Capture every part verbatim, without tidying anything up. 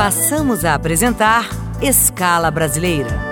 passamos a apresentar Escala Brasileira.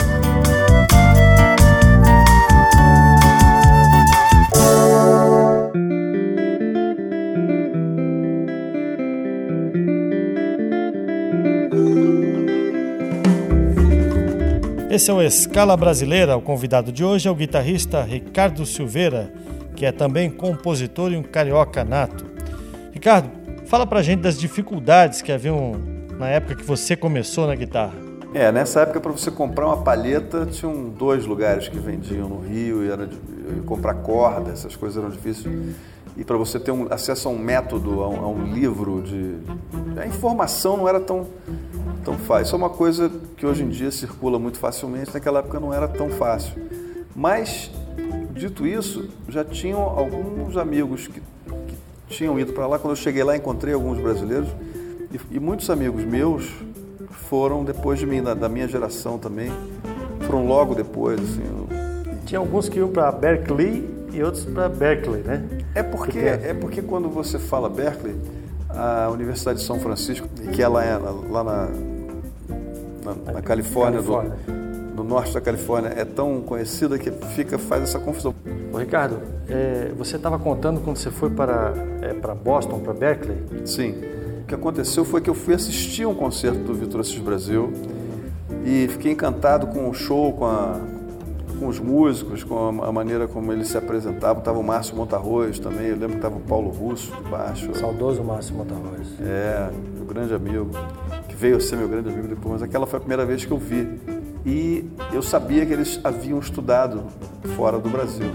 Esse é o Escala Brasileira. O convidado de hoje é o guitarrista Ricardo Silveira, que é também compositor e um carioca nato. Ricardo, fala pra gente das dificuldades que haviam na época que você começou na guitarra. É, nessa época para você comprar uma palheta, tinham dois lugares que vendiam no Rio, e era de, e comprar corda, essas coisas eram difíceis. E para você ter um, acesso a um método, a um, a um livro, de, a informação não era tão, tão fácil. Isso é uma coisa que hoje em dia circula muito facilmente, naquela época não era tão fácil. Mas, dito isso, já tinham alguns amigos que, que tinham ido para lá. Quando eu cheguei lá, encontrei alguns brasileiros e, e muitos amigos meus foram depois de mim, da, da minha geração também, foram logo depois. Assim, eu... Tinha alguns que iam para Berklee e outros para Berkeley, né? É porque, é porque quando você fala Berkeley, a Universidade de São Francisco, que ela é lá na, na, na Califórnia, Califórnia. Do, do norte da Califórnia, é tão conhecida que fica, faz essa confusão. Ô, Ricardo, é, você estava contando quando você foi para, é, para Boston, para Berkeley? Sim. O que aconteceu foi que eu fui assistir um concerto do Vitor Assis Brasil e fiquei encantado com o show, com, a, com os músicos, com a, a maneira como eles se apresentavam. Estava o Márcio Montarroz também, eu lembro que estava o Paulo Russo de baixo. Saudoso Márcio Montarroz. É, meu grande amigo, que veio a ser meu grande amigo depois, mas aquela foi a primeira vez que eu vi. E eu sabia que eles haviam estudado fora do Brasil.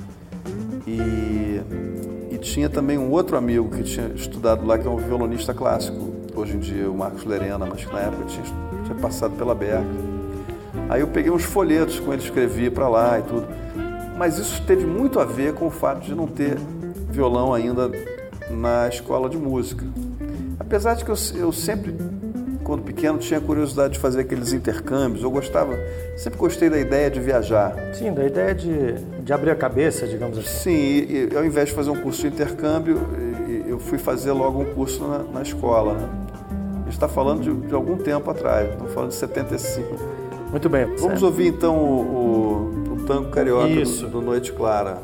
E... E tinha também um outro amigo que tinha estudado lá, que é um violonista clássico, hoje em dia o Marcos Lerena, mas que na época tinha, tinha passado pela Berklee. Aí eu peguei uns folhetos com ele, escrevi para lá e tudo. Mas isso teve muito a ver com o fato de não ter violão ainda na escola de música. Apesar de que eu, eu sempre, quando pequeno, tinha curiosidade de fazer aqueles intercâmbios, eu gostava, sempre gostei da ideia de viajar. Sim, da ideia de, de abrir a cabeça, digamos assim. Sim, e, e ao invés de fazer um curso de intercâmbio, eu fui fazer logo um curso na, na escola. Né? A gente está falando de, de algum tempo atrás, estamos falando de setenta e cinco. Muito bem. Vamos certo. ouvir então o, o, o tango carioca do, do Noite Clara.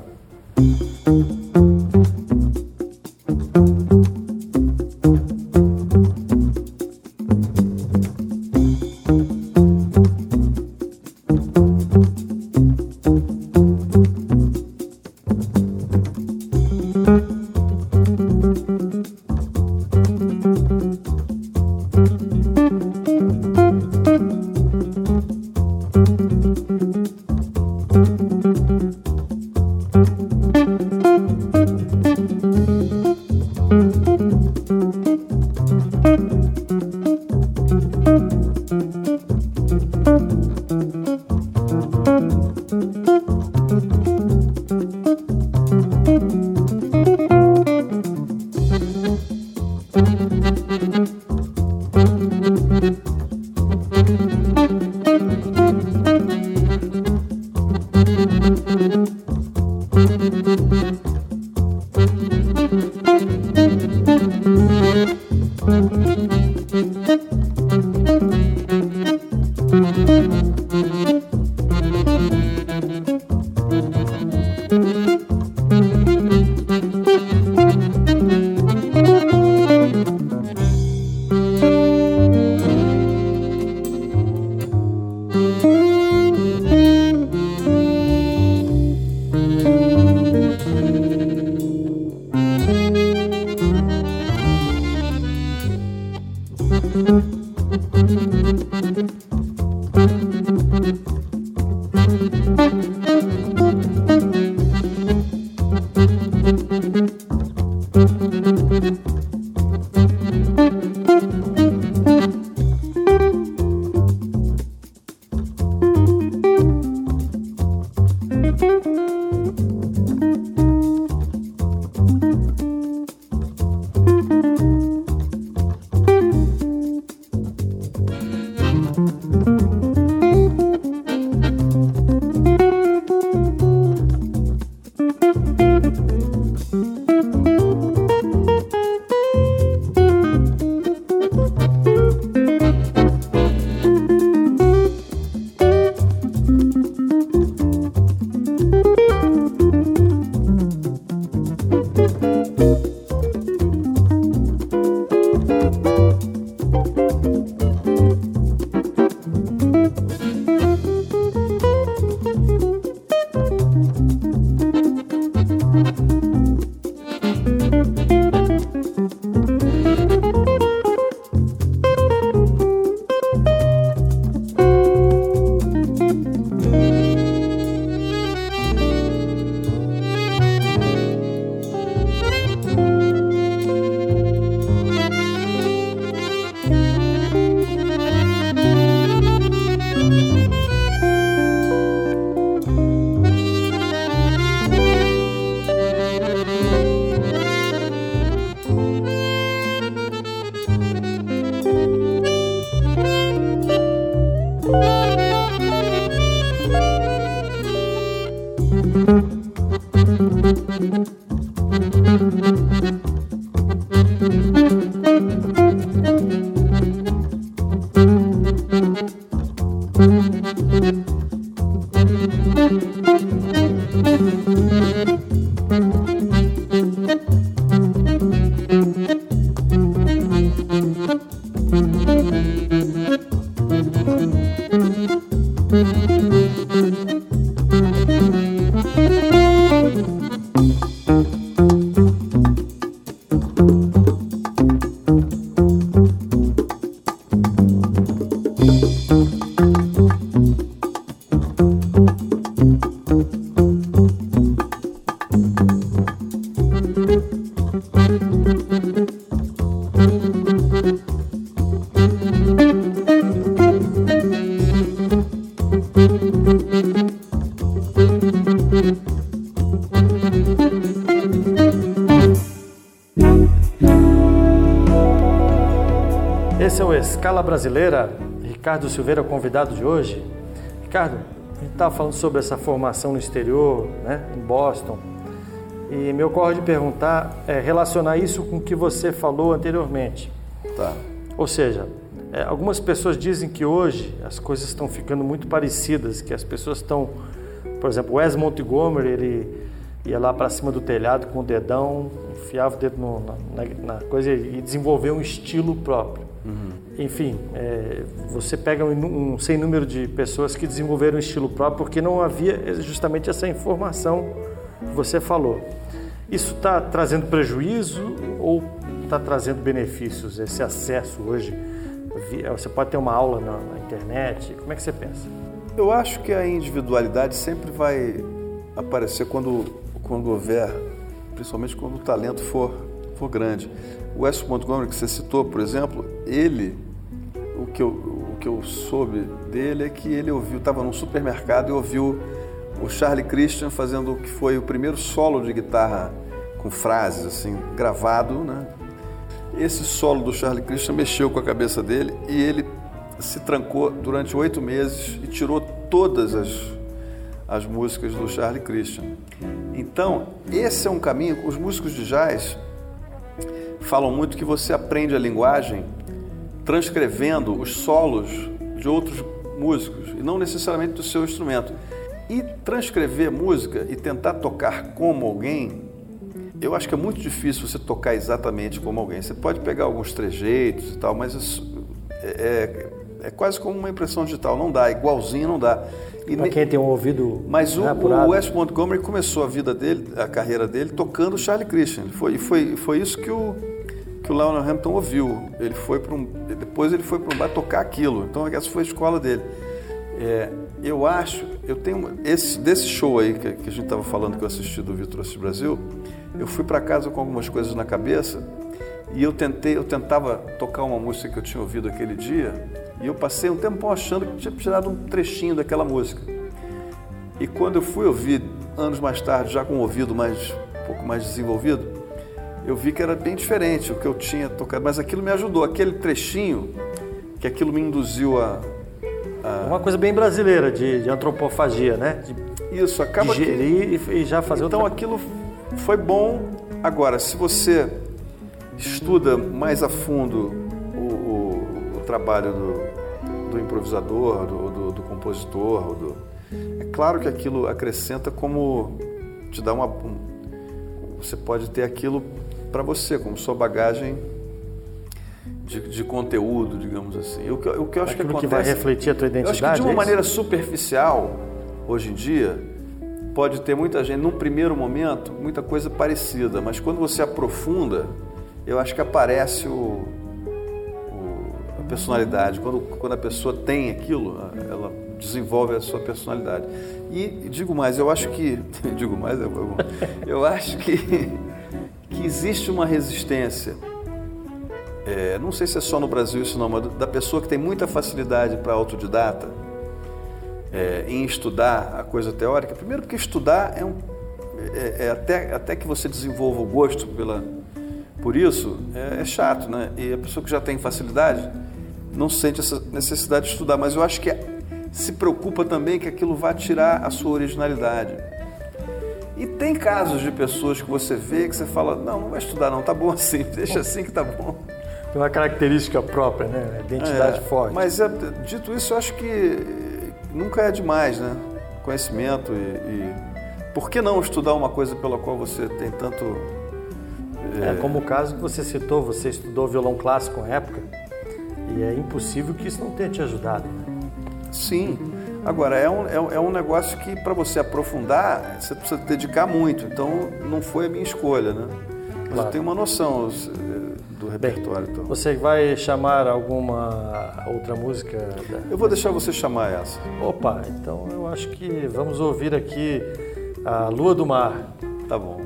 Esse é o Escala Brasileira. Ricardo Silveira, convidado de hoje. Ricardo, a gente estava falando sobre essa formação no exterior, né, em Boston, e me ocorre de perguntar, é, relacionar isso com o que você falou anteriormente. Tá. Ou seja, é, algumas pessoas dizem que hoje as coisas estão ficando muito parecidas, que as pessoas estão, por exemplo, Wes Montgomery, ele ia lá para cima do telhado com o dedão, enfiava o dedo no, na, na coisa e desenvolveu um estilo próprio. Uhum. Enfim, é, você pega um, um sem número de pessoas que desenvolveram um estilo próprio porque não havia justamente essa informação que você falou. Isso está trazendo prejuízo ou está trazendo benefícios, esse acesso hoje? Você pode ter uma aula na, na internet, como é que você pensa? Eu acho que a individualidade sempre vai aparecer quando, quando houver, principalmente quando o talento for, for grande. O Wes Montgomery, que você citou, por exemplo, ele, o que eu, o que eu soube dele é que ele ouviu, estava num supermercado e ouviu o Charlie Christian fazendo o que foi o primeiro solo de guitarra com frases, assim, gravado, né? Esse solo do Charlie Christian mexeu com a cabeça dele e ele se trancou durante oito meses e tirou todas as, as músicas do Charlie Christian. Então, esse é um caminho, os músicos de jazz falam muito que você aprende a linguagem transcrevendo os solos de outros músicos e não necessariamente do seu instrumento. E transcrever música e tentar tocar como alguém, eu acho que é muito difícil você tocar exatamente como alguém. Você pode pegar alguns trejeitos e tal, mas isso é, é, é quase como uma impressão digital, não dá, igualzinho não dá. Para quem tem um ouvido Mas o, apurado. o Wes Montgomery começou a vida dele, a carreira dele, tocando Charlie Christian. Foi, foi, foi isso que o, que o Lionel Hampton ouviu. Ele foi para um, depois ele foi para um bar tocar aquilo. Então essa foi a escola dele. É, eu acho, eu tenho esse, desse show aí que, que a gente estava falando que eu assisti do Vitor Assis Brasil, eu fui para casa com algumas coisas na cabeça e eu tentei, eu tentava tocar uma música que eu tinha ouvido aquele dia. E eu passei um tempão achando que tinha tirado um trechinho daquela música. E quando eu fui ouvir, anos mais tarde, já com o ouvido mais, um pouco mais desenvolvido, eu vi que era bem diferente o que eu tinha tocado. Mas aquilo me ajudou, aquele trechinho, que aquilo me induziu a... a... Uma coisa bem brasileira, de, de antropofagia, né? De Isso, acaba digerir que... e já fazer Então outra... aquilo foi bom. Agora, se você estuda mais a fundo o trabalho do, do improvisador, do, do, do compositor, do... é claro que aquilo acrescenta como te dá uma... Um, você pode ter aquilo para você, como sua bagagem de, de conteúdo, digamos assim. O que, o que eu acho Aquilo que acontece... que vai refletir a tua identidade. Eu acho que de uma é maneira superficial, hoje em dia, pode ter muita gente, num primeiro momento, muita coisa parecida, mas quando você aprofunda, eu acho que aparece o... personalidade. Quando, quando a pessoa tem aquilo, ela desenvolve a sua personalidade. E digo mais, eu acho que... digo mais, eu, eu, eu acho que, que existe uma resistência, é, não sei se é só no Brasil isso não, mas da pessoa que tem muita facilidade para autodidata, é, em estudar a coisa teórica. Primeiro porque estudar é um... É, é até, até que você desenvolva o gosto pela, por isso, é, é chato, né? E a pessoa que já tem facilidade não sente essa necessidade de estudar, mas eu acho que se preocupa também que aquilo vai tirar a sua originalidade. E tem casos de pessoas que você vê que você fala, não, não vai estudar não, tá bom assim, deixa assim que tá bom. Tem uma característica própria, né? Identidade é, forte. Mas, é, dito isso, eu acho que nunca é demais, né? Conhecimento e, e... Por que não estudar uma coisa pela qual você tem tanto... É, é como o caso que você citou, você estudou violão clássico na época, e é impossível que isso não tenha te ajudado, né? Sim. Agora, é um, é um negócio que, para você aprofundar, você precisa dedicar muito. Então, não foi a minha escolha, né? Mas claro. Eu tenho uma noção do repertório. Bem, então. Você vai chamar alguma outra música? Da... Eu vou deixar você chamar essa. Opa, então eu acho que vamos ouvir aqui a Lua do Mar. Tá bom.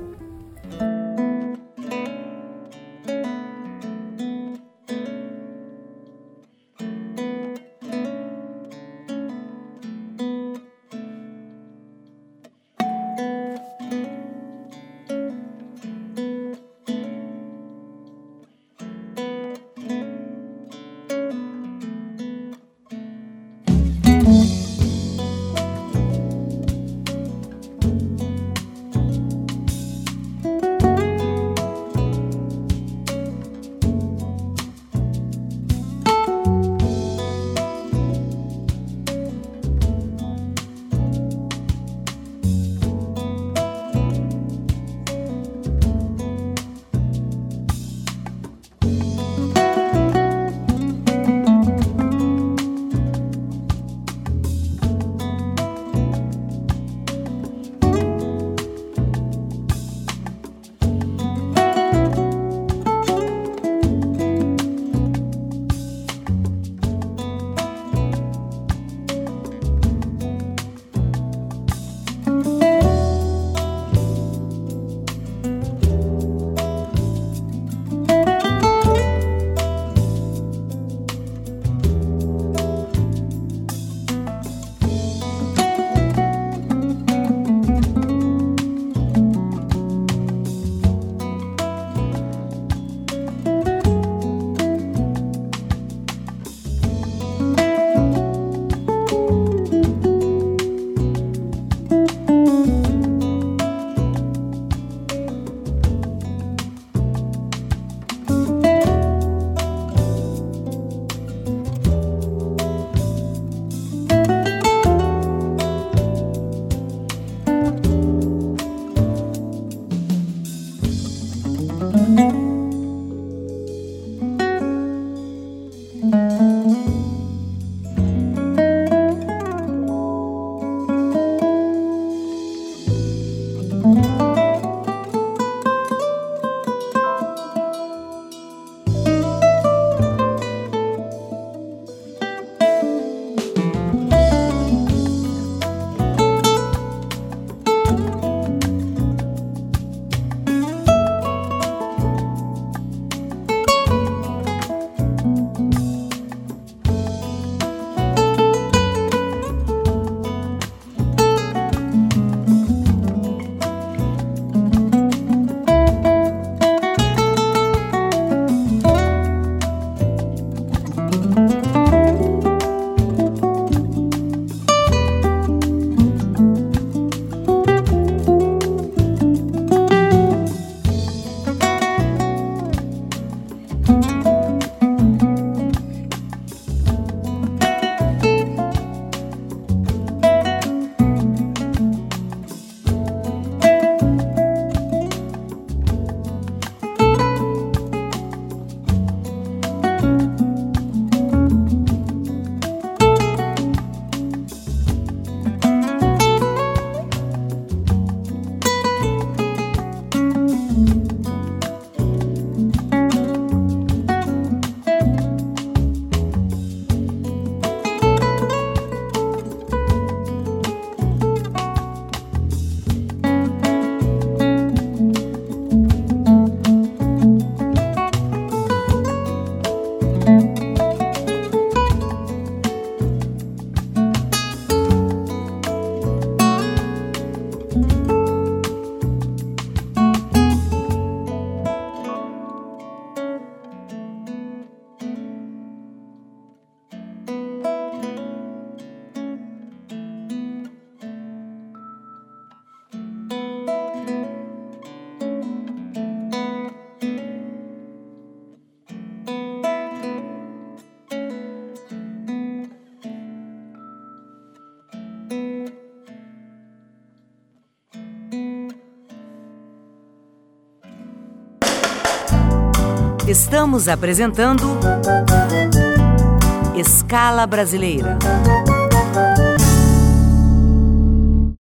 Estamos apresentando Escala Brasileira.